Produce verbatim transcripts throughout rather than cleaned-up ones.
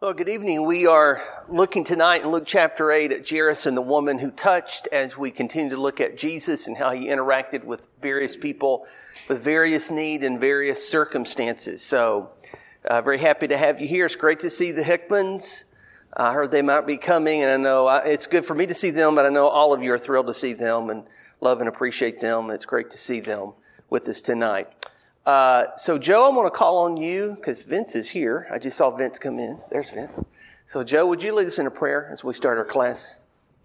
Well, good evening. We are looking tonight in Luke chapter eight at Jairus and the woman who touched, as we continue to look at Jesus and how he interacted with various people with various need and various circumstances. So, uh, very happy to have you here. It's great to see the Hickmans. I heard they might be coming, and I know I, it's good for me to see them, but I know all of you are thrilled to see them and love and appreciate them. It's great to see them with us tonight. Uh, so Joe, I'm going to call on you because Vince is here. I just saw Vince come in. There's Vince. So Joe, would you lead us in a prayer as we start our class?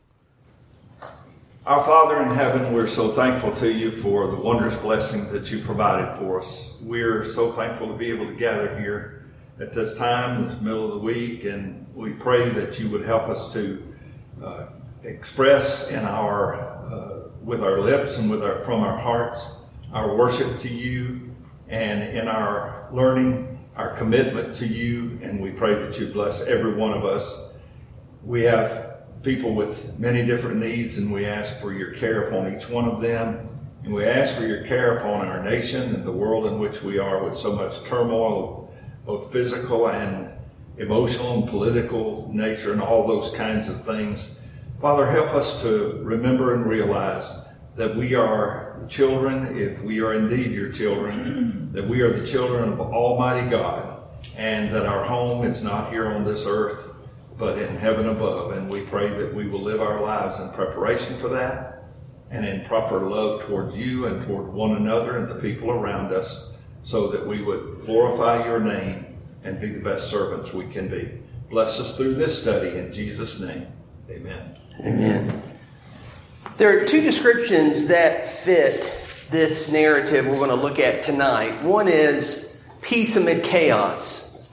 Our Father in heaven, we're so thankful to you for the wondrous blessings that you provided for us. We're so thankful to be able to gather here at this time in the middle of the week, and we pray that you would help us to uh, express in our, uh, with our lips and with our, from our hearts, our worship to you, and in our learning, our commitment to you, and we pray that you bless every one of us. We have people with many different needs, and we ask for your care upon each one of them, and we ask for your care upon our nation and the world in which we are with so much turmoil, both physical and emotional and political nature and all those kinds of things. Father, help us to remember and realize that we are the children, if we are indeed your children, that we are the children of Almighty God, and that our home is not here on this earth, but in heaven above. And we pray that we will live our lives in preparation for that, and in proper love towards you and toward one another and the people around us, so that we would glorify your name and be the best servants we can be. Bless us through this study in Jesus' name. Amen. Amen. There are two descriptions that fit this narrative we're going to look at tonight. One is peace amid chaos.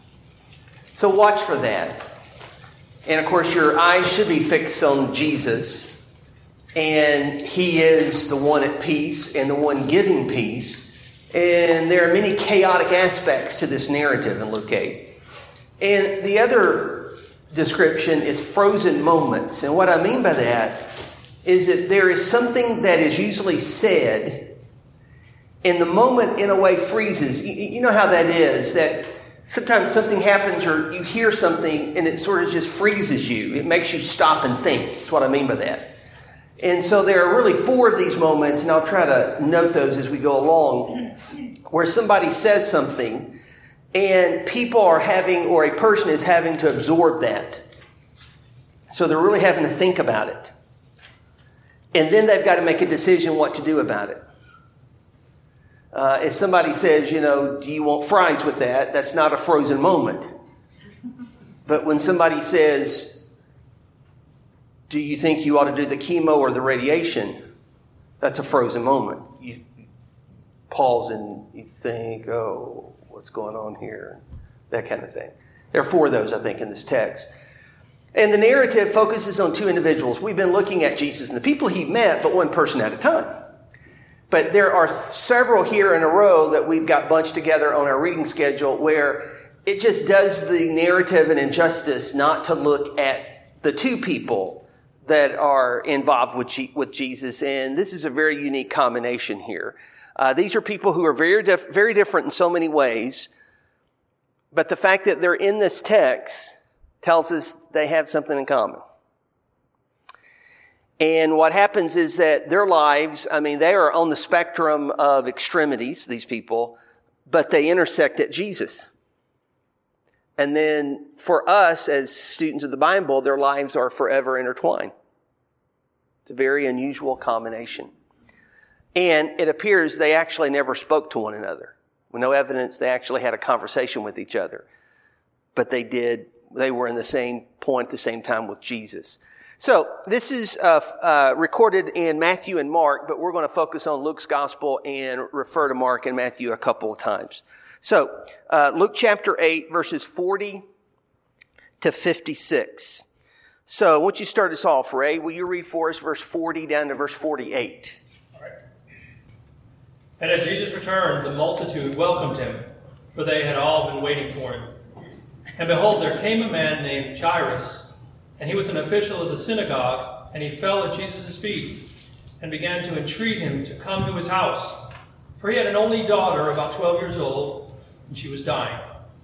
So watch for that. And of course, your eyes should be fixed on Jesus. And he is the one at peace and the one giving peace. And there are many chaotic aspects to this narrative in Luke eight. And the other description is frozen moments. And what I mean by that is that there is something that is usually said, and the moment in a way freezes. You know how that is, that sometimes something happens or you hear something and it sort of just freezes you. It makes you stop and think. That's what I mean by that. And so there are really four of these moments, and I'll try to note those as we go along, where somebody says something and people are having, or a person is having to absorb that. So they're really having to think about it. And then they've got to make a decision what to do about it. Uh, if somebody says, you know, do you want fries with that? That's not a frozen moment. But when somebody says, do you think you ought to do the chemo or the radiation? That's a frozen moment. You pause and you think, oh, what's going on here? That kind of thing. There are four of those, I think, in this text. And the narrative focuses on two individuals. We've been looking at Jesus and the people he met, but one person at a time. But there are several here in a row that we've got bunched together on our reading schedule where it just does the narrative an injustice not to look at the two people that are involved with, G- with Jesus. And this is a very unique combination here. Uh, these are people who are very, dif- very different in so many ways. But the fact that they're in this text tells us they have something in common. And what happens is that their lives, I mean, they are on the spectrum of extremities, these people, but they intersect at Jesus. And then for us as students of the Bible, their lives are forever intertwined. It's a very unusual combination. And it appears they actually never spoke to one another. With no evidence they actually had a conversation with each other. But they did. They were in the same point at the same time with Jesus. So this is uh, uh, recorded in Matthew and Mark, but we're going to focus on Luke's gospel and refer to Mark and Matthew a couple of times. So uh, Luke chapter eight, verses forty to fifty-six. So once you start us off, Ray, will you read for us verse forty down to verse forty-eight? All right. And as Jesus returned, the multitude welcomed him, for they had all been waiting for him. And behold, there came a man named Jairus, and he was an official of the synagogue, and he fell at Jesus' feet and began to entreat him to come to his house. For he had an only daughter, about twelve years old, and she was dying.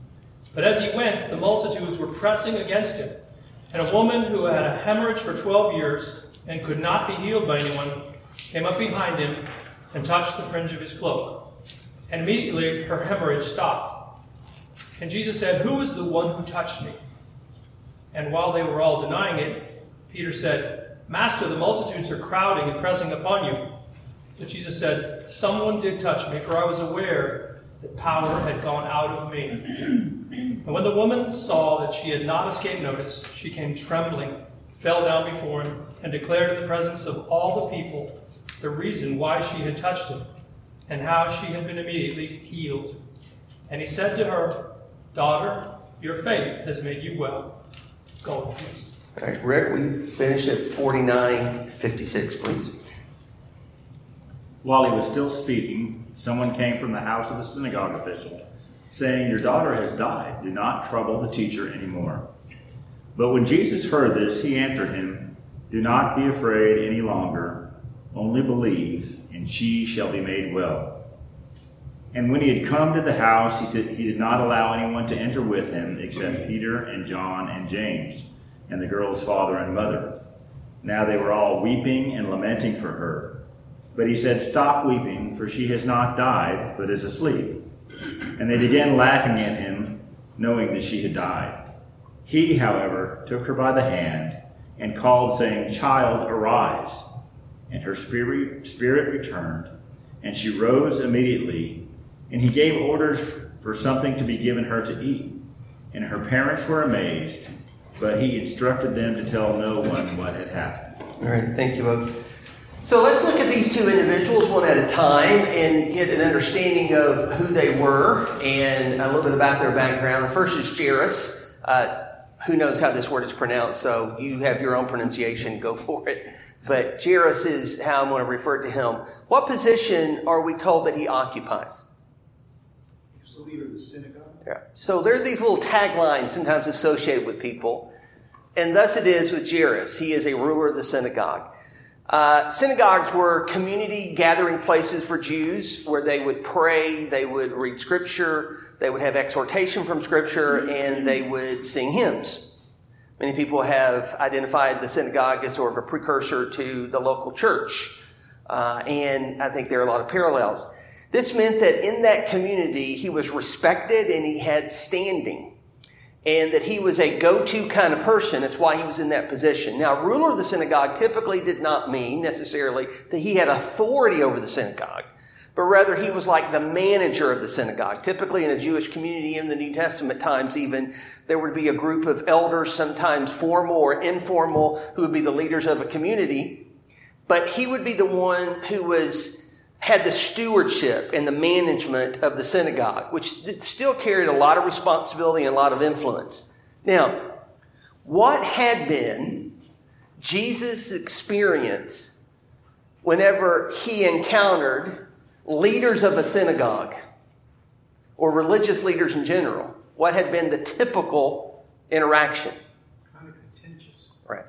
But as he went, the multitudes were pressing against him. And a woman who had a hemorrhage for twelve years and could not be healed by anyone came up behind him and touched the fringe of his cloak. And immediately her hemorrhage stopped. And Jesus said, "Who is the one who touched me?" And while they were all denying it, Peter said, "Master, the multitudes are crowding and pressing upon you." But Jesus said, "Someone did touch me, for I was aware that power had gone out of me." And when the woman saw that she had not escaped notice, she came trembling, fell down before him, and declared in the presence of all the people the reason why she had touched him, and how she had been immediately healed. And he said to her, "Daughter, your faith has made you well. Go in peace." All right, Rick, we finish at forty-nine fifty-six, please. While he was still speaking, someone came from the house of the synagogue official, saying, "Your daughter has died. Do not trouble the teacher anymore." But when Jesus heard this, he answered him, "Do not be afraid any longer. Only believe, and she shall be made well." And when he had come to the house, he said he did not allow anyone to enter with him except Peter and John and James and the girl's father and mother. Now they were all weeping and lamenting for her. But he said, "Stop weeping, for she has not died, but is asleep." And they began laughing at him, knowing that she had died. He, however, took her by the hand and called, saying, "Child, arise." And her spirit, spirit returned, and she rose immediately. And he gave orders for something to be given her to eat. And her parents were amazed, but he instructed them to tell no one what had happened. All right, thank you both. So let's look at these two individuals one at a time and get an understanding of who they were and a little bit about their background. The first is Jairus. Uh, who knows how this word is pronounced, so you have your own pronunciation, go for it. But Jairus is how I'm going to refer to him. What position are we told that he occupies? He's the leader of the synagogue. Yeah. So there are these little taglines sometimes associated with people. And thus it is with Jairus. He is a ruler of the synagogue. Uh, synagogues were community gathering places for Jews where they would pray, they would read scripture, they would have exhortation from scripture, and they would sing hymns. Many people have identified the synagogue as sort of a precursor to the local church. Uh, and I think there are a lot of parallels. This meant that in that community, he was respected and he had standing. And that he was a go-to kind of person. That's why he was in that position. Now, ruler of the synagogue typically did not mean necessarily that he had authority over the synagogue, but rather he was like the manager of the synagogue. Typically in a Jewish community in the New Testament times even, there would be a group of elders, sometimes formal or informal, who would be the leaders of a community. But he would be the one who was had the stewardship and the management of the synagogue, which still carried a lot of responsibility and a lot of influence. Now, what had been Jesus' experience whenever he encountered leaders of a synagogue or religious leaders in general? What had been the typical interaction? Kind of contentious. Right.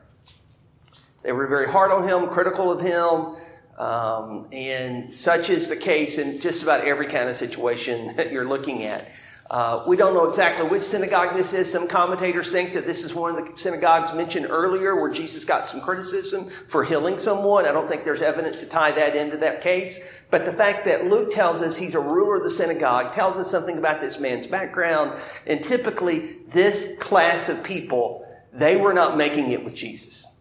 They were very hard on him, critical of him. Um, and such is the case in just about every kind of situation that you're looking at. Uh, we don't know exactly which synagogue this is. Some commentators think that this is one of the synagogues mentioned earlier where Jesus got some criticism for healing someone. I don't think there's evidence to tie that into that case. But the fact that Luke tells us he's a ruler of the synagogue tells us something about this man's background. And typically, this class of people, they were not making it with Jesus.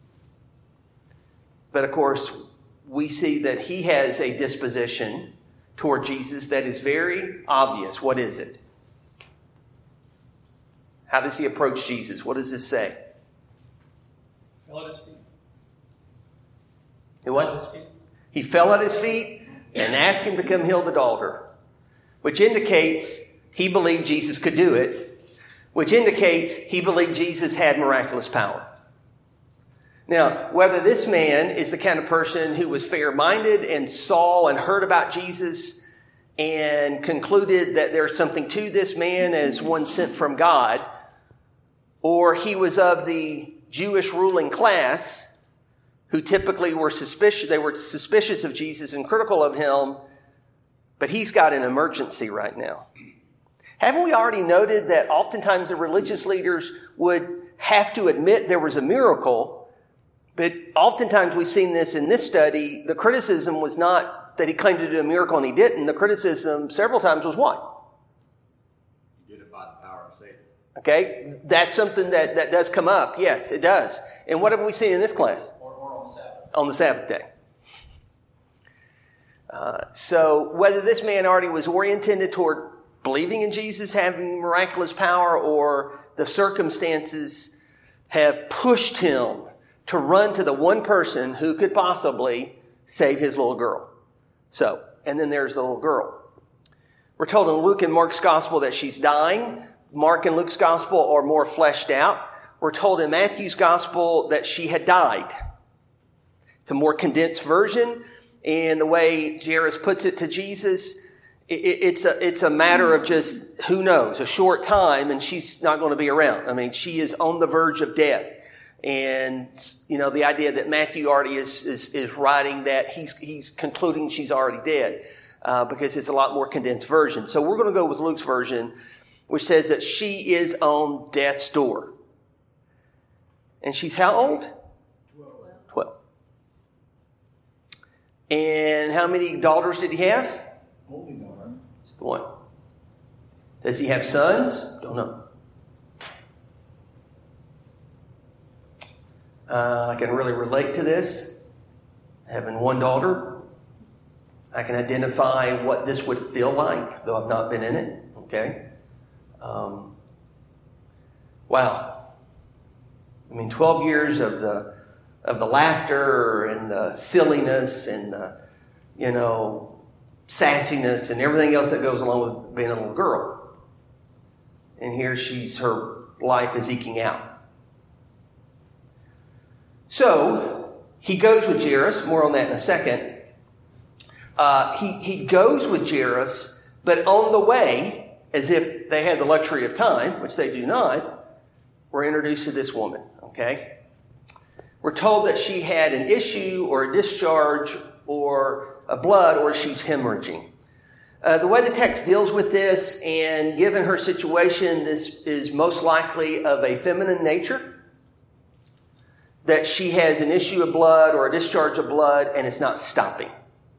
But of course, we see that he has a disposition toward Jesus that is very obvious. What is it? How does he approach Jesus? What does this say? Fell at his feet. He what? Fell at his feet. He fell at his feet and asked him to come heal the daughter, which indicates he believed Jesus could do it, which indicates he believed Jesus had miraculous power. Now, whether this man is the kind of person who was fair-minded and saw and heard about Jesus and concluded that there's something to this man as one sent from God, or he was of the Jewish ruling class who typically were suspicious, they were suspicious of Jesus and critical of him, but he's got an emergency right now. Haven't we already noted that oftentimes the religious leaders would have to admit there was a miracle, but oftentimes we've seen this in this study, the criticism was not that he claimed to do a miracle and he didn't. The criticism several times was what? He did it by the power of Satan. Okay, that's something that, that does come up. Yes, it does. And what have we seen in this class? Or, or on the Sabbath. On the Sabbath day. Uh, so whether this man already was oriented toward believing in Jesus having miraculous power, or the circumstances have pushed him to run to the one person who could possibly save his little girl. So, and then there's the little girl. We're told in Luke and Mark's gospel that she's dying. Mark and Luke's gospel are more fleshed out. We're told in Matthew's gospel that she had died. It's a more condensed version. And the way Jairus puts it to Jesus, it's a, it's a matter of just, who knows, a short time, and she's not going to be around. I mean, she is on the verge of death. And, you know, the idea that Matthew already is, is, is writing that he's, he's concluding she's already dead, uh, because it's a lot more condensed version. So we're going to go with Luke's version, which says that she is on death's door. And she's how old? Twelve. And how many daughters did he have? Only one. It's the one. Does he have sons? Don't know. Uh, I can really relate to this. Having one daughter, I can identify what this would feel like, though I've not been in it. Okay. Um, wow. I mean, twelve years of the of the laughter and the silliness and the, you know, sassiness and everything else that goes along with being a little girl. And here she's, her life is eking out. So, he goes with Jairus, more on that in a second. Uh, he, he goes with Jairus, but on the way, as if they had the luxury of time, which they do not, we're introduced to this woman, okay? We're told that she had an issue or a discharge or a blood, or she's hemorrhaging. Uh, the way the text deals with this, and given her situation, this is most likely of a feminine nature, that she has an issue of blood or a discharge of blood and it's not stopping.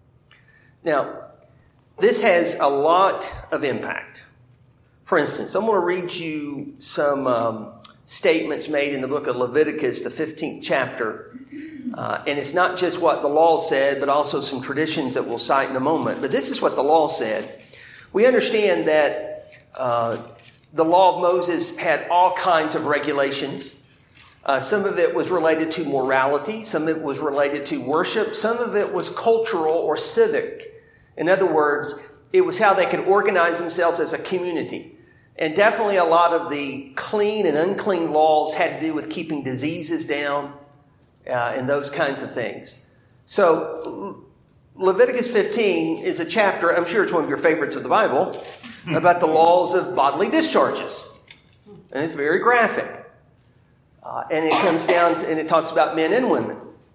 Now, this has a lot of impact. For instance, I'm going to read you some um, statements made in the book of Leviticus, the fifteenth chapter. Uh, and it's not just what the law said, but also some traditions that we'll cite in a moment. But this is what the law said. We understand that uh, the law of Moses had all kinds of regulations. Uh, some of it was related to morality. Some of it was related to worship. Some of it was cultural or civic. In other words, it was how they could organize themselves as a community. And definitely a lot of the clean and unclean laws had to do with keeping diseases down, Uh, and those kinds of things. So Leviticus fifteen is a chapter, I'm sure it's one of your favorites of the Bible, about the laws of bodily discharges. And it's very graphic. Uh, and it comes down to, and it talks about men and women.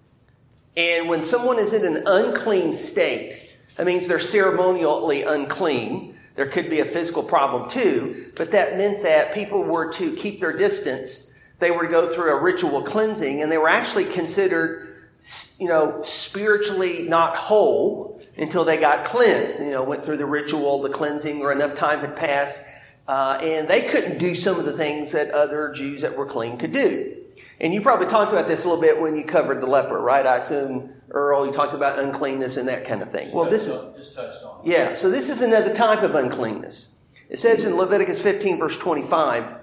And when someone is in an unclean state, that means they're ceremonially unclean. There could be a physical problem too, but that meant that people were to keep their distance. They were to go through a ritual cleansing, and they were actually considered, you know, spiritually not whole until they got cleansed. You know, went through the ritual, the cleansing, or enough time had passed, uh, and they couldn't do some of the things that other Jews that were clean could do. And you probably talked about this a little bit when you covered the leper, right? I assume, Earl, you talked about uncleanness and that kind of thing. Just well, this is on, just touched on. Yeah, so this is another type of uncleanness. It says in Leviticus fifteen, verse twenty-five.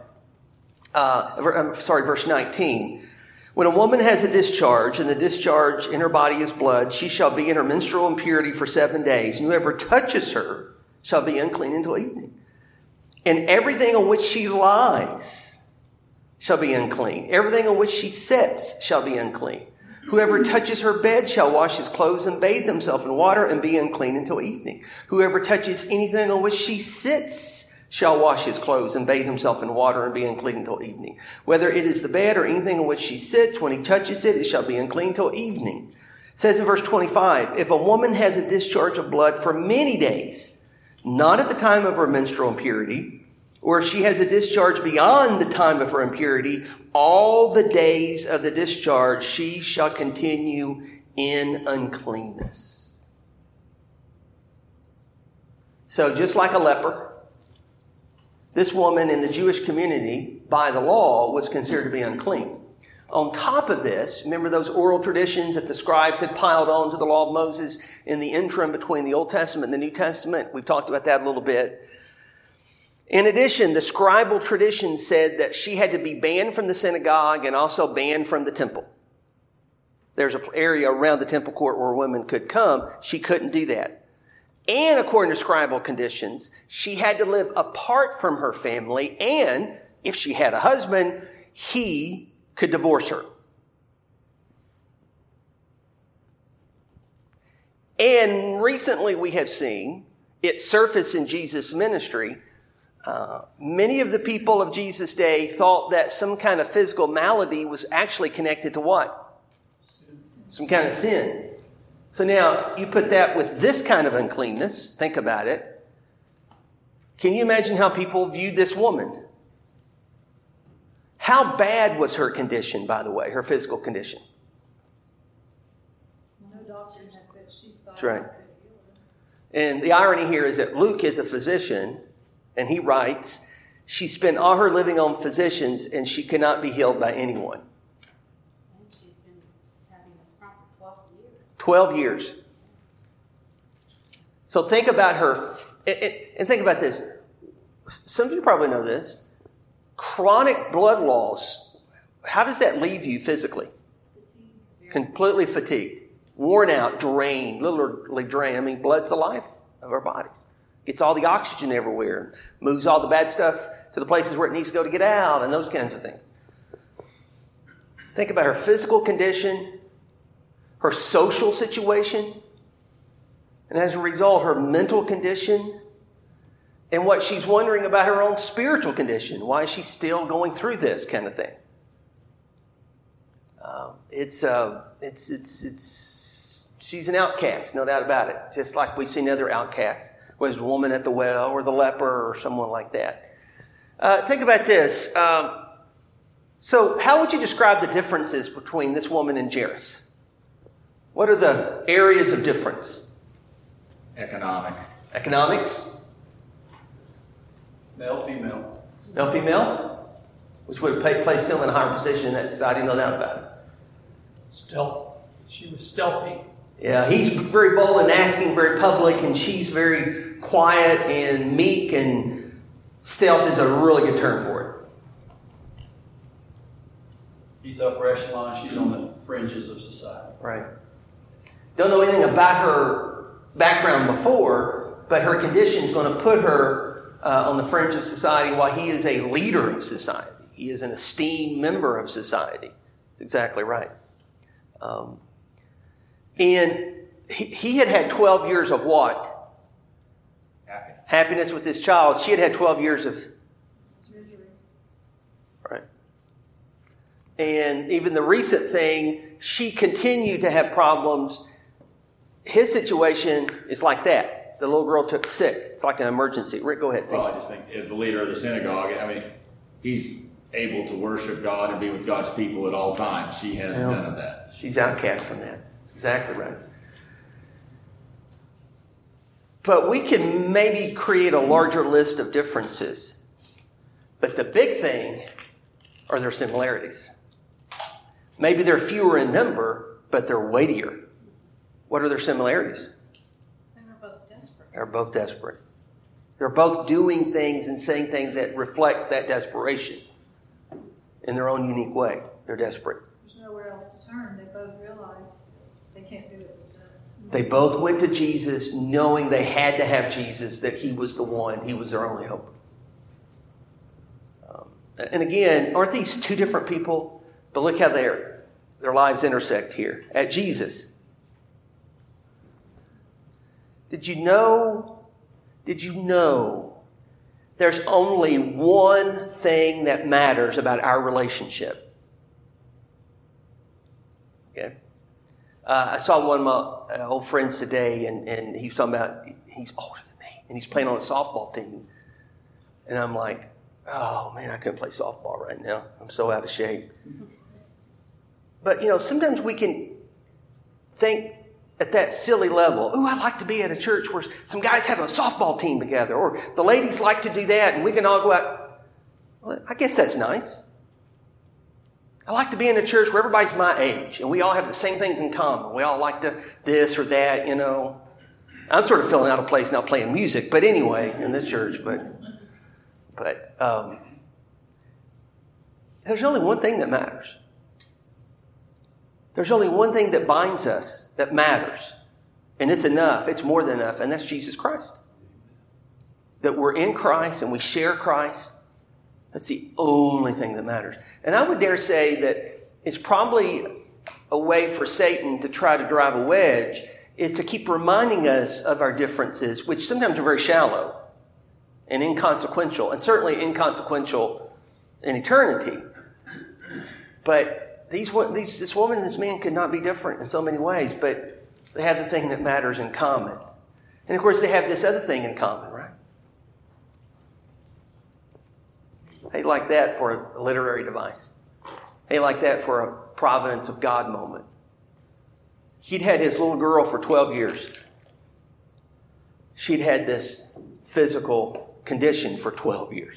Uh, I'm sorry, verse nineteen. When a woman has a discharge, and the discharge in her body is blood, she shall be in her menstrual impurity for seven days. And whoever touches her shall be unclean until evening. And everything on which she lies shall be unclean. Everything on which she sits shall be unclean. Whoever touches her bed shall wash his clothes and bathe himself in water and be unclean until evening. Whoever touches anything on which she sits shall wash his clothes and bathe himself in water and be unclean until evening. Whether it is the bed or anything on which she sits, when he touches it, it shall be unclean till evening. It says in verse twenty-five, if a woman has a discharge of blood for many days, not at the time of her menstrual impurity, or if she has a discharge beyond the time of her impurity, all the days of the discharge she shall continue in uncleanness. So just like a leper, this woman in the Jewish community, by the law, was considered to be unclean. On top of this, remember those oral traditions that the scribes had piled on to the law of Moses in the interim between the Old Testament and the New Testament? We've talked about that a little bit. In addition, the scribal tradition said that she had to be banned from the synagogue and also banned from the temple. There's an area around the temple court where women could come. She couldn't do that. And according to scribal conditions, she had to live apart from her family, and if she had a husband, he could divorce her. And recently we have seen it surface in Jesus' ministry. Uh, many of the people of Jesus' day thought that some kind of physical malady was actually connected to what? Some kind of sin. So now you put that with this kind of uncleanness. Think about it. Can you imagine how people viewed this woman? How bad was her condition, by the way, her physical condition? No doctors, but she saw. That's right. And the irony here is that Luke is a physician, and he writes, she spent all her living on physicians, and she could not be healed by anyone. And she's been having this problem for twelve years. Twelve years. So think about her, and think about this. Some of you probably know this. Chronic blood loss, how does that leave you physically? Fatigue. Completely fatigued, worn out, drained, literally drained. I mean, blood's the life of our bodies. Gets all the oxygen everywhere, moves all the bad stuff to the places where it needs to go to get out, and those kinds of things. Think about her physical condition, her social situation, and as a result, her mental condition, and what she's wondering about her own spiritual condition. Why is she still going through this kind of thing? Um, it's, uh, it's, it's, it's, she's an outcast, no doubt about it. Just like we've seen other outcasts, whether it's a woman at the well or the leper or someone like that. Uh, think about this. Um, so how would you describe the differences between this woman and Jairus? What are the areas of difference? Economic. Economics? Male, female. Male, female? Which would have placed him in a higher position in that society, no doubt about it. Stealth. She was stealthy. Yeah, he's very bold and asking, very public, and she's very quiet and meek, and stealth is a really good term for it. He's upper echelon. She's on the fringes of society. Right. Don't know anything about her background before, but her condition is going to put her uh, on the fringe of society while he is a leader of society. He is an esteemed member of society. That's exactly right. Um, and he, he had had twelve years of what? Happiness. Happiness with his child. She had had twelve years of... Misery. Right. And even the recent thing, she continued to have problems. His situation is like that. The little girl took sick. It's like an emergency. Rick, go ahead. Well, I just think as the leader of the synagogue, I mean, he's able to worship God and be with God's people at all times. She has Well, none of that. She's outcast from that. That's exactly right. But we can maybe create a larger list of differences. But the big thing are their similarities. Maybe they're fewer in number, but they're weightier. What are their similarities? They were both desperate. They're both desperate. They're both doing things and saying things that reflects that desperation in their own unique way. They're desperate. There's nowhere else to turn. They both realize they can't do it themselves. They both went to Jesus knowing they had to have Jesus, that he was the one. He was their only hope. Um, and again, aren't these two different people? But look how their their lives intersect here. At Jesus. Did you know, did you know there's only one thing that matters about our relationship? Okay. Uh, I saw one of my old friends today, and, and he was talking about, he's older than me, and he's playing on a softball team. And I'm like, Oh, man, I couldn't play softball right now. I'm so out of shape. But, you know, sometimes we can think at that silly level, oh, I'd like to be at a church where some guys have a softball team together, or the ladies like to do that, and we can all go out. Well, I guess that's nice. I like to be in a church where everybody's my age, and we all have the same things in common. We all like to this or that, you know. I'm sort of filling out a place now playing music, but anyway, in this church. But, but um, there's only one thing that matters. There's only one thing that binds us that matters. And it's enough. It's more than enough. And that's Jesus Christ. That we're in Christ and we share Christ. That's the only thing that matters. And I would dare say that it's probably a way for Satan to try to drive a wedge is to keep reminding us of our differences, which sometimes are very shallow and inconsequential, and certainly inconsequential in eternity. But These, these, this woman and this man could not be different in so many ways, but they have the thing that matters in common. And of course, they have this other thing in common, right? Hey, like that for a literary device. Hey, like that for a providence of God moment. He'd had his little girl for twelve years. She'd had this physical condition for twelve years.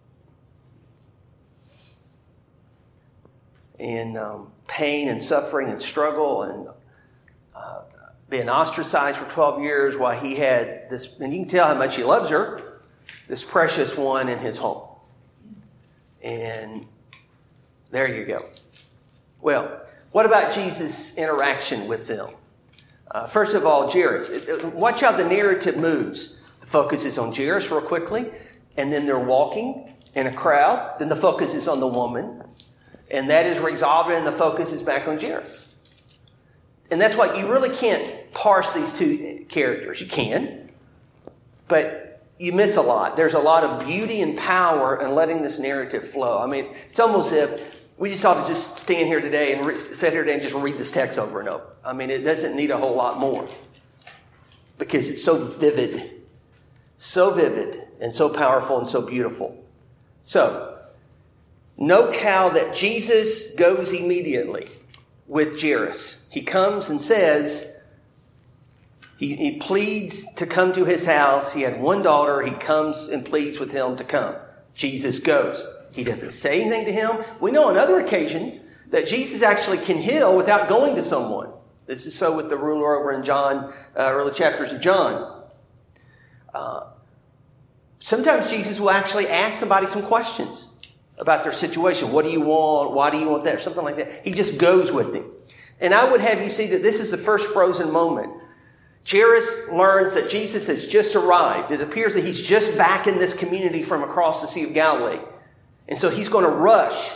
In um, pain and suffering and struggle and uh, being ostracized for twelve years while he had this, and you can tell how much he loves her, this precious one in his home. And there you go. Well, what about Jesus' interaction with them? Uh, first of all, Jairus. Watch how the narrative moves. The focus is on Jairus real quickly, and then they're walking in a crowd. Then the focus is on the woman. And that is resolved, and the focus is back on Jairus. And that's why you really can't parse these two characters. You can, but you miss a lot. There's a lot of beauty and power in letting this narrative flow. I mean, it's almost as if we just ought to just stand here today and re- sit here today and just read this text over and over. I mean, it doesn't need a whole lot more because it's so vivid, so vivid, and so powerful and so beautiful. So, note how that Jesus goes immediately with Jairus. He comes and says, he, he pleads to come to his house. He had one daughter. He comes and pleads with him to come. Jesus goes. He doesn't say anything to him. We know on other occasions that Jesus actually can heal without going to someone. This is so with the ruler over in John, uh, early chapters of John. Uh, sometimes Jesus will actually ask somebody some questions about their situation. What do you want? Why do you want that? Or something like that. He just goes with them. And I would have you see that this is the first frozen moment. Jairus learns that Jesus has just arrived. It appears that he's just back in this community from across the Sea of Galilee. And so he's going to rush.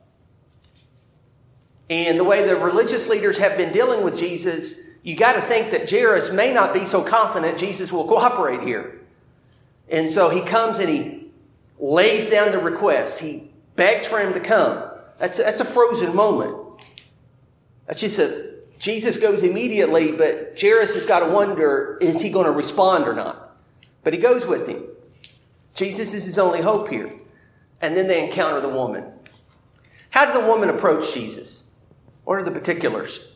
And the way the religious leaders have been dealing with Jesus, you got to think that Jairus may not be so confident Jesus will cooperate here. And so he comes and he lays down the request. He begs for him to come. That's, that's a frozen moment. That's just a, Jesus goes immediately, but Jairus has got to wonder, is he going to respond or not? But he goes with him. Jesus is his only hope here. And then they encounter the woman. How did the woman approach Jesus? What are the particulars?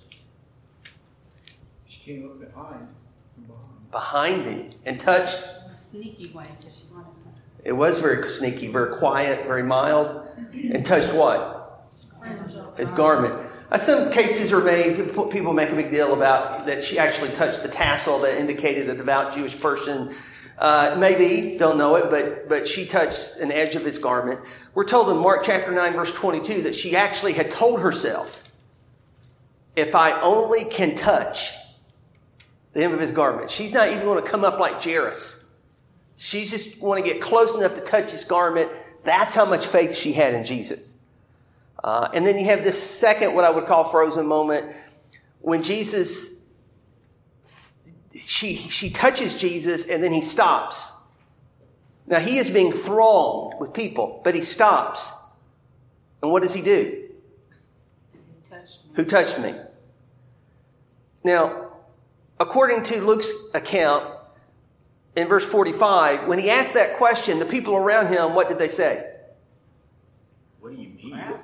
She came up behind. Behind, behind him and touched. A sneaky way because she wanted to. It was very sneaky, very quiet, very mild. And touched what? His garment. Uh, some cases are made, people make a big deal about that she actually touched the tassel that indicated a devout Jewish person. Uh, maybe, don't know it, but but she touched an edge of his garment. We're told in Mark chapter nine, verse twenty-two, that she actually had told herself, if I only can touch the hem of his garment. She's not even going to come up like Jairus. She's just want to get close enough to touch his garment. That's how much faith she had in Jesus. Uh, and then you have this second, what I would call frozen moment, when Jesus, she, she touches Jesus and then he stops. Now he is being thronged with people, but he stops. And what does he do? Who touched me? Who touched me? Now, according to Luke's account, in verse forty-five, when he asked that question, the people around him, what did they say?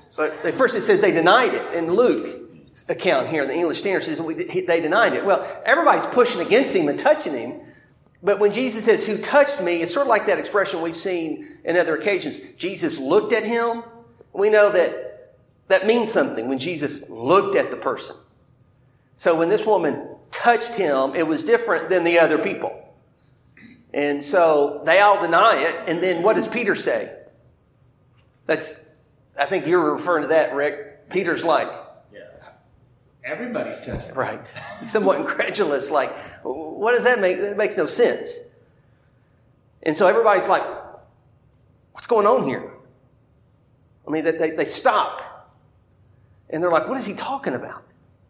But they, first it says they denied it. In Luke's account here, the English Standard says we, they denied it. Well, everybody's pushing against him and touching him. But when Jesus says, who touched me, it's sort of like that expression we've seen in other occasions. Jesus looked at him. We know that that means something when Jesus looked at the person. So when this woman touched him, it was different than the other people. And so they all deny it. And then what does Peter say? That's, I think you're referring to that, Rick. Peter's like, yeah, everybody's touching. Right. He's somewhat incredulous, like, what does that make? That makes no sense. And so everybody's like, what's going on here? I mean, they, they stop. And they're like, what is he talking about?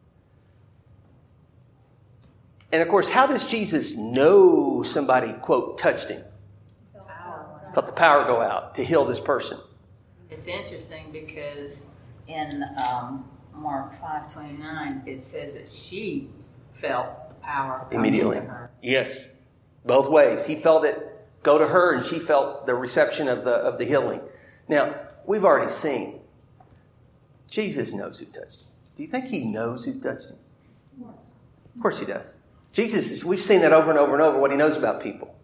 And of course, how does Jesus know somebody, quote, touched him? Power. Felt the power go out to heal this person. It's interesting because in um, Mark five twenty-nine, it says that she felt the power come Immediately. into her. Yes. Both ways. He felt it go to her, and she felt the reception of the of the healing. Now, we've already seen Jesus knows who touched him. Do you think he knows who touched him? Of course he does. Jesus, we've seen that over and over and over, what he knows about people.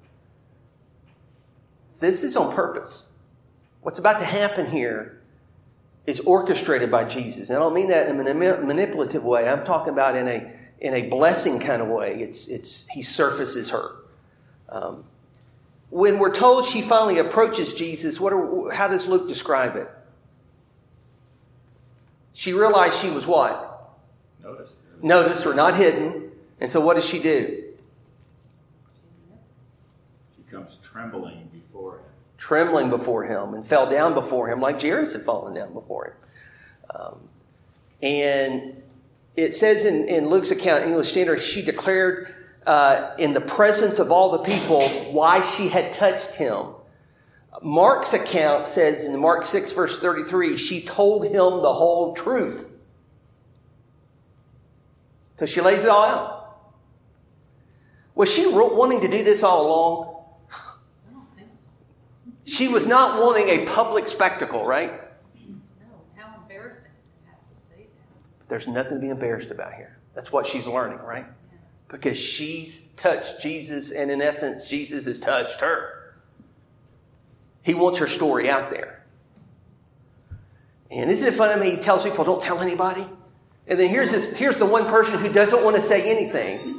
This is on purpose. What's about to happen here is orchestrated by Jesus. And I don't mean that in a manipulative way. I'm talking about in a in a blessing kind of way. It's it's he surfaces her. Um, when we're told she finally approaches Jesus, what are, how does Luke describe it? She realized she was what? Noticed. Noticed or not hidden. And so what does she do? She comes trembling before him. Trembling before him and fell down before him like Jairus had fallen down before him. Um, and it says in, in Luke's account, English Standard, she declared uh, in the presence of all the people why she had touched him. Mark's account says in Mark six, verse thirty-three, she told him the whole truth. So she lays it all out. Was she wanting to do this all along? I don't think so. She was not wanting a public spectacle, right? No, how embarrassing to have to say that. There's nothing to be embarrassed about here. That's what she's learning, right? Yeah. Because she's touched Jesus, and in essence, Jesus has touched her. He wants her story out there. And isn't it funny? I mean, he tells people, don't tell anybody. And then here's this, here's the one person who doesn't want to say anything.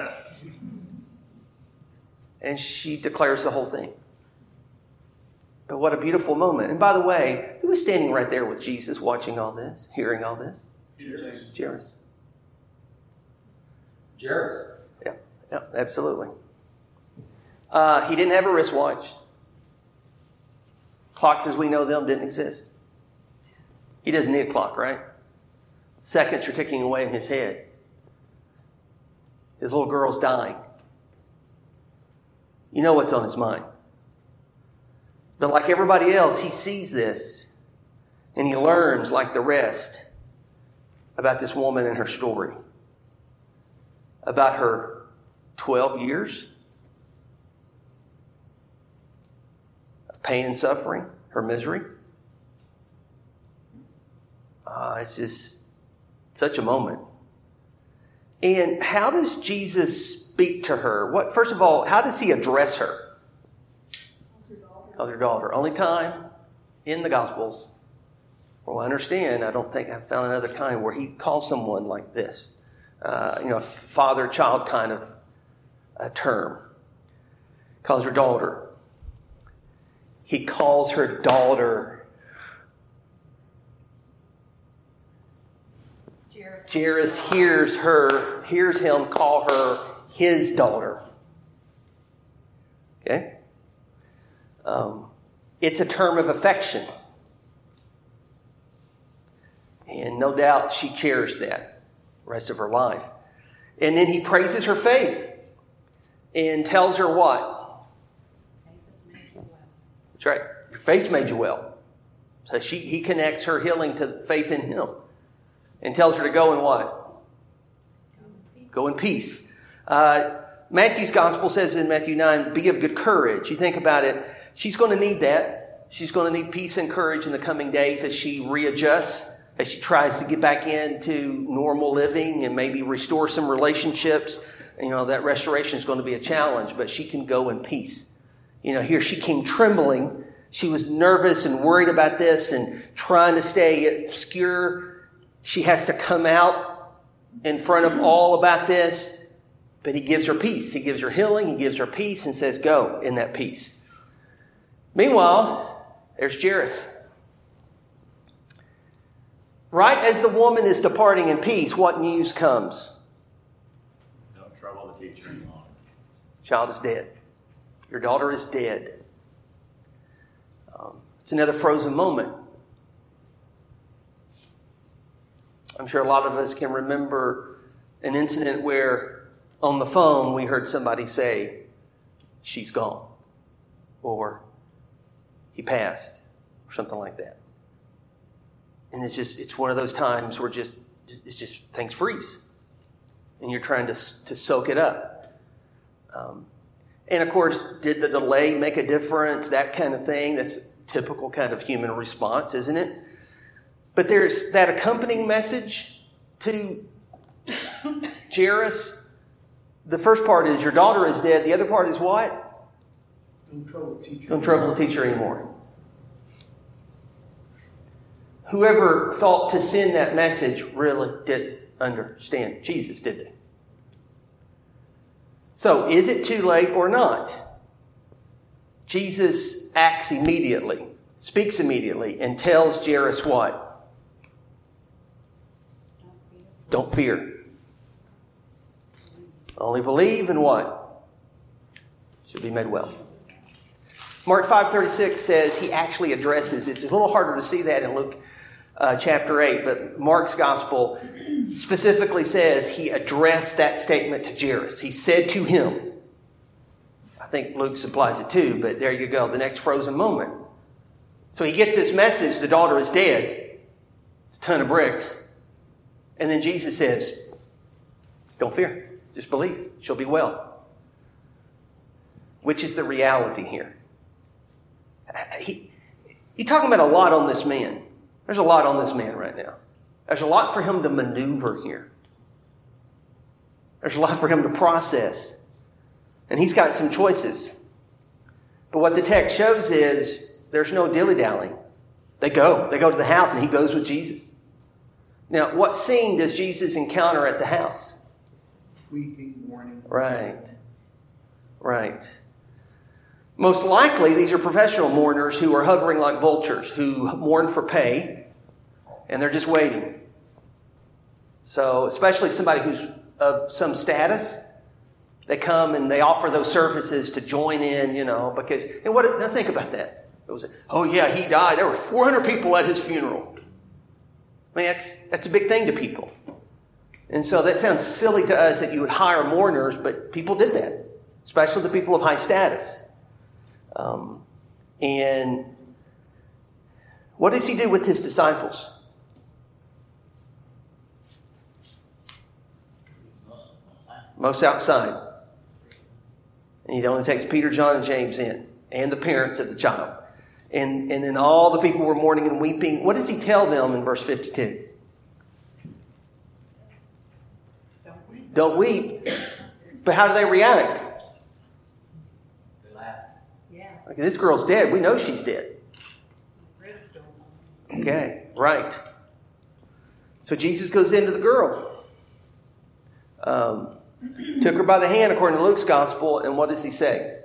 And she declares the whole thing. But what a beautiful moment. And by the way, who was standing right there with Jesus watching all this, hearing all this? Jairus. Jairus. Yeah, yeah, absolutely. Uh, he didn't have a wristwatch. Clocks as we know them didn't exist. He doesn't need a clock, right? Seconds are ticking away in his head. His little girl's dying. You know what's on his mind. But like everybody else, he sees this and he learns, like the rest, about this woman and her story. About her twelve years of pain and suffering, her misery. Uh, it's just such a moment. And how does Jesus speak to her? What, first of all, how does he address her? Calls her daughter. Only time in the Gospels, well, I understand, I don't think I've found another time where he calls someone like this. Uh, you know, father-child kind of a term. Calls her daughter. He calls her daughter. Jairus. Jairus hears her, hears him call her his daughter. Okay? Um, it's a term of affection. And no doubt she cherished that the rest of her life. And then he praises her faith and tells her what? That's right. Your faith's made you well. So she, he connects her healing to faith in him and tells her to go in what? Go in peace. Uh, Matthew's gospel says in Matthew nine, be of good courage. You think about it, she's going to need that. She's going to need peace and courage in the coming days as she readjusts, as she tries to get back into normal living and maybe restore some relationships. You know, that restoration is going to be a challenge, but she can go in peace. You know, here she came trembling. She was nervous and worried about this and trying to stay obscure. She has to come out in front of all about this, but he gives her peace. He gives her healing. He gives her peace and says, go in that peace. Meanwhile, there's Jairus. Right as the woman is departing in peace, what news comes? Don't trouble the teacher any longer. Child is dead. Your daughter is dead. Um, it's another frozen moment. I'm sure a lot of us can remember an incident where on the phone we heard somebody say, she's gone, or he passed, or something like that. And it's just, it's one of those times where just, it's just, things freeze. And you're trying to, to soak it up. Um, and of course, did the delay make a difference? That kind of thing. That's a typical kind of human response, isn't it? But there's that accompanying message to Jairus. The first part is, your daughter is dead. The other part is what? Don't trouble the teacher. Don't trouble the teacher anymore. Whoever thought to send that message really didn't understand Jesus, did they? So, is it too late or not? Jesus acts immediately, speaks immediately, and tells Jairus what? Don't fear. Only believe and what? Should be made well. Mark five thirty-six says he actually addresses, it's a little harder to see that in Luke uh, chapter eight, but Mark's gospel specifically says he addressed that statement to Jairus. He said to him, I think Luke supplies it too, but there you go, the next frozen moment. So he gets this message, the daughter is dead. It's a ton of bricks. And then Jesus says, don't fear, just believe, she'll be well. Which is the reality here. He, you're talking about a lot on this man. There's a lot on this man right now. There's a lot for him to maneuver here. There's a lot for him to process. And he's got some choices. But what the text shows is there's no dilly-dallying. They go. They go to the house and he goes with Jesus. Now, what scene does Jesus encounter at the house? Weeping, mourning. Right. Right. Most likely, these are professional mourners who are hovering like vultures, who mourn for pay, and they're just waiting. So, especially somebody who's of some status, they come and they offer those services to join in, you know, because, and what, now think about that. It was, oh yeah, he died. There were four hundred people at his funeral. I mean, that's, that's a big thing to people. And so that sounds silly to us that you would hire mourners, but people did that, especially the people of high status. Um, and what does he do with his disciples? Most outside. And he only takes Peter, John, and James in, and the parents of the child. And, and then all the people were mourning and weeping. What does he tell them in verse fifty-two? Don't weep. Don't weep. But how do they react? Yeah. Okay, this girl's dead. We know she's dead. Ridicule. Okay, right. So Jesus goes into the girl. Um, took her by the hand according to Luke's gospel. And what does he say?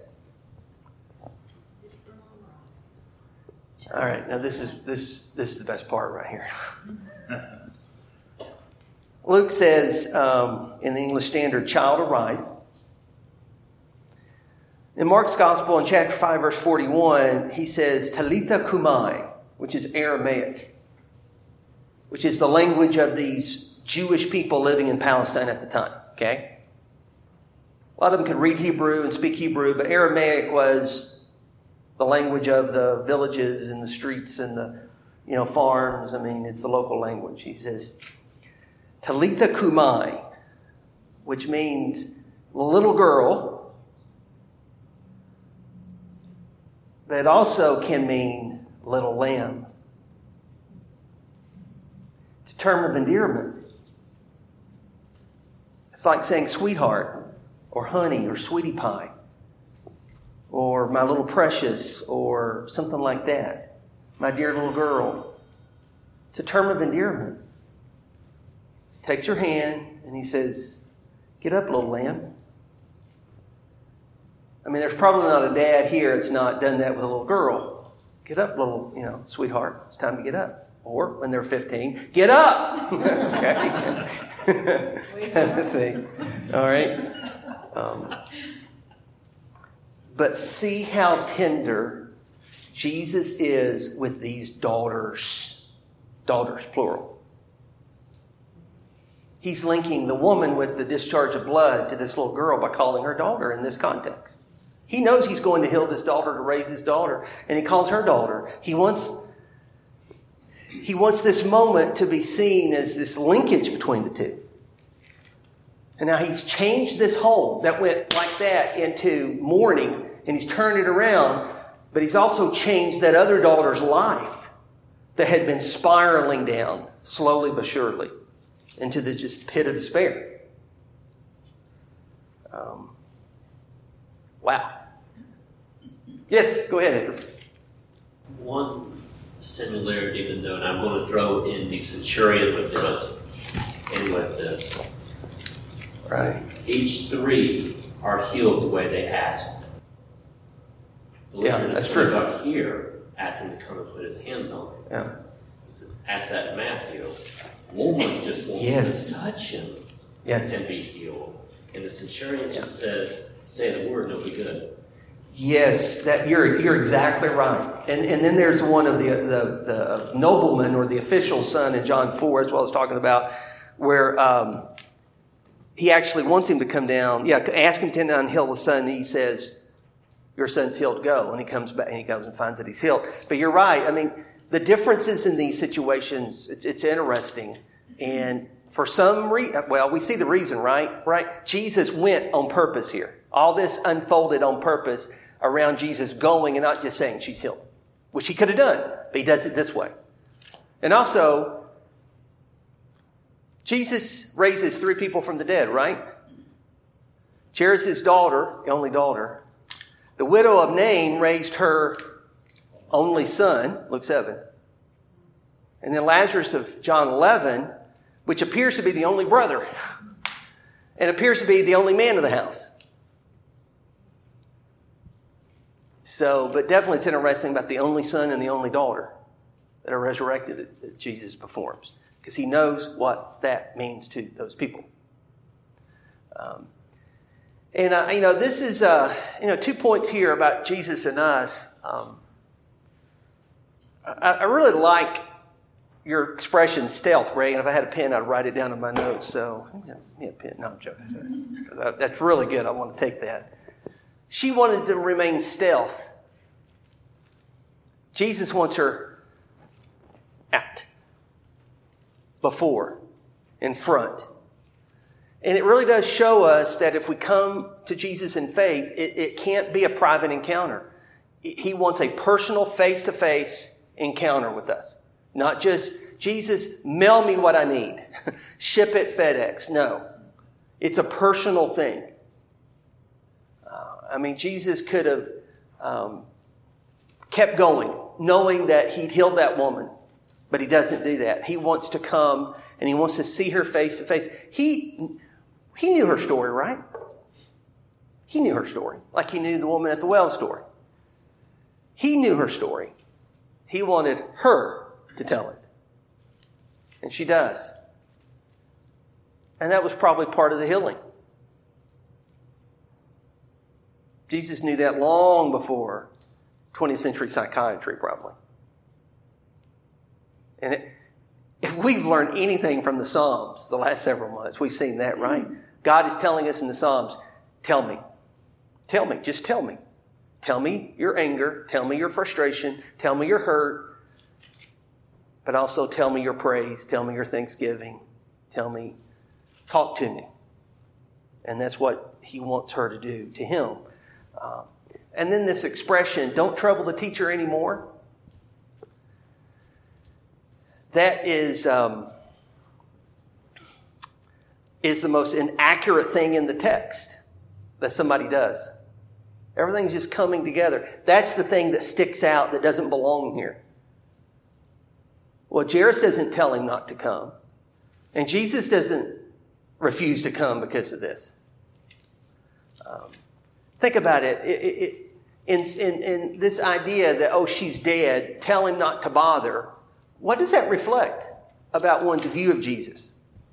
All right, now this is this this is the best part right here. Luke says um, in the English Standard, child arise. In Mark's Gospel in chapter five, verse forty-one, he says, Talitha kumai, which is Aramaic, which is the language of these Jewish people living in Palestine at the time. Okay? A lot of them could read Hebrew and speak Hebrew, but Aramaic was the language of the villages and the streets and the, you know, farms. I mean, it's the local language. He says, Talitha kumai, which means little girl, but it also can mean little lamb. It's a term of endearment. It's like saying sweetheart or honey or sweetie pie or my little precious or something like that. My dear little girl. It's a term of endearment. Takes your hand and he says, get up, little lamb. I mean, there's probably not a dad here that's not done that with a little girl. Get up, little, you know, sweetheart. It's time to get up. Or when they're fifteen, get up! Okay. Kind of thing. All right? Um, but see how tender Jesus is with these daughters. Daughters, plural. He's linking the woman with the discharge of blood to this little girl by calling her daughter in this context. He knows he's going to heal this daughter to raise his daughter, and he calls her daughter. He wants, he wants this moment to be seen as this linkage between the two. And now he's changed this home that went like that into mourning, and he's turned it around, but he's also changed that other daughter's life that had been spiraling down slowly but surely into the just pit of despair. Um, wow. Yes, go ahead, Andrew. One similarity to note, I'm going to throw in the centurion with it in with this. Right. Each three are healed the way they asked. The Yeah, leader that's true. Up here asked him to come and put his hands on him. Yeah. He said, ask that in Matthew. Woman just wants Yes. to touch him Yes. and be healed. And the centurion just says, say the word, it'll be good. Yes, that you're you're exactly right. And and then there's one of the the, the nobleman or the official son in John four, that's what I was talking about, where um, he actually wants him to come down. Yeah, ask him to come down and heal the son. And he says, your son's healed, go. And he comes back and he goes and finds that he's healed. But you're right. I mean, the differences in these situations, it's, it's interesting. And for some reason, well, we see the reason, right? Right? Jesus went on purpose here. All this unfolded on purpose around Jesus going and not just saying she's healed, which he could have done, but he does it this way. And also, Jesus raises three people from the dead, right? Jairus' daughter, the only daughter. The widow of Nain raised her only son, Luke seven. And then Lazarus of John eleven, which appears to be the only brother and appears to be the only man of the house. So, but definitely it's interesting about the only son and the only daughter that are resurrected that, that Jesus performs, because he knows what that means to those people. Um, and, uh, you know, this is, uh, you know, two points here about Jesus and us. Um, I, I really like your expression, stealth, Ray, and if I had a pen, I'd write it down in my notes. So, yeah, yeah pen. No, I'm joking. Sorry. I, that's really good. I want to take that. She wanted to remain stealth. Jesus wants her out, before, in front. And it really does show us that if we come to Jesus in faith, it, it can't be a private encounter. He wants a personal, face-to-face encounter with us. Not just, Jesus, mail me what I need. Ship it FedEx. No. It's a personal thing. I mean, Jesus could have um, kept going, knowing that he'd healed that woman. But he doesn't do that. He wants to come and he wants to see her face to face. He, he knew her story, right? He knew her story, like he knew the woman at the well story. He knew her story. He wanted her to tell it. And she does. And that was probably part of the healing. Jesus knew that long before twentieth century psychiatry, probably. And it, if we've learned anything from the Psalms the last several months, we've seen that, right? God is telling us in the Psalms, tell me. Tell me. Just tell me. Tell me your anger. Tell me your frustration. Tell me your hurt. But also tell me your praise. Tell me your thanksgiving. Tell me, talk to me. And that's what he wants her to do to him. Um, and then this expression, don't trouble the teacher anymore. that is um, is the most inaccurate thing in the text that somebody does. Everything's just coming together. That's the thing that sticks out that doesn't belong here. Well, Jairus doesn't tell him not to come. And Jesus doesn't refuse to come because of this. Um, think about it. it, it, it in, in, in this idea that, oh, she's dead, tell him not to bother. What does that reflect about one's view of Jesus?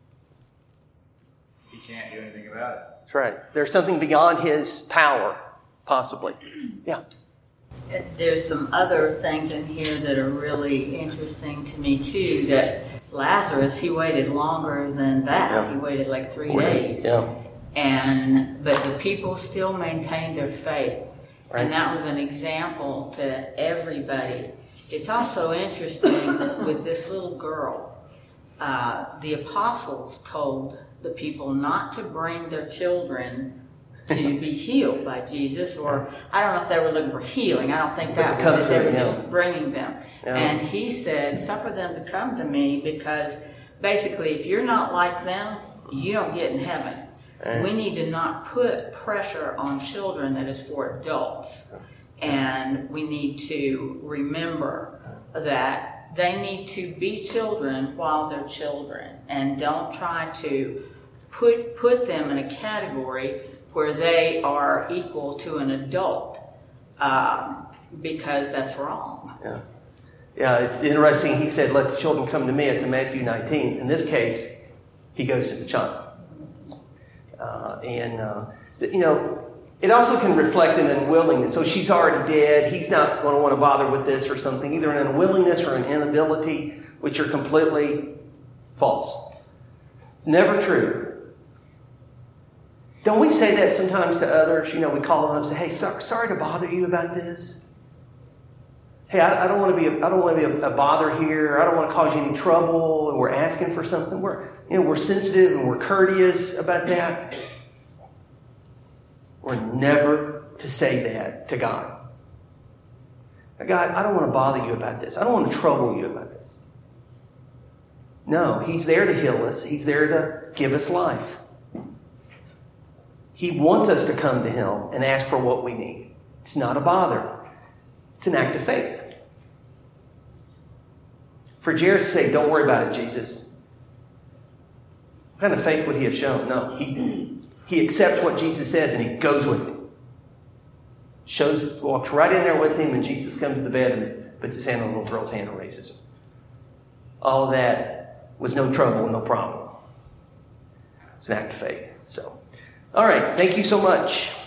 He can't do anything about it. That's right. There's something beyond his power, possibly. Yeah. There's some other things in here that are really interesting to me, too, that Lazarus, he waited longer than that. Yeah. He waited like three Four days. days. Yeah. And, but the people still maintained their faith. Right. And that was an example to everybody. It's also interesting with this little girl. Uh, the apostles told the people not to bring their children to be healed by Jesus, or I don't know if they were looking for healing. I don't think that was it. They were just bringing them. Yeah. And he said, suffer them to come to me, because basically if you're not like them, you don't get in heaven. Right. We need to not put pressure on children that is for adults. And we need to remember that they need to be children while they're children, and don't try to put put them in a category where they are equal to an adult, um, because that's wrong. Yeah. Yeah, it's interesting. He said, let the children come to me. It's in Matthew nineteen. In this case, he goes to the child. Uh, and, uh, you know, it also can reflect an unwillingness. So she's already dead. He's not going to want to bother with this or something. Either an unwillingness or an inability, which are completely false. Never true. Don't we say that sometimes to others? You know, we call them up and say, hey, so, sorry to bother you about this. Hey, I, I don't want to be a, I don't want to be a, a bother here. I don't want to cause you any trouble. And we're asking for something. We're, you know, we're sensitive and we're courteous about that. We're never to say that to God. Now, God, I don't want to bother you about this. I don't want to trouble you about this. No, He's there to heal us. He's there to give us life. He wants us to come to Him and ask for what we need. It's not a bother. It's an act of faith. For Jairus' sake, don't worry about it, Jesus. What kind of faith would he have shown? No, he, he accepts what Jesus says and he goes with him. Shows, walks right in there with him, and Jesus comes to the bed and puts his hand on the little girl's hand and raises her. All of that was no trouble, no problem. It's an act of faith. So, all right, thank you so much.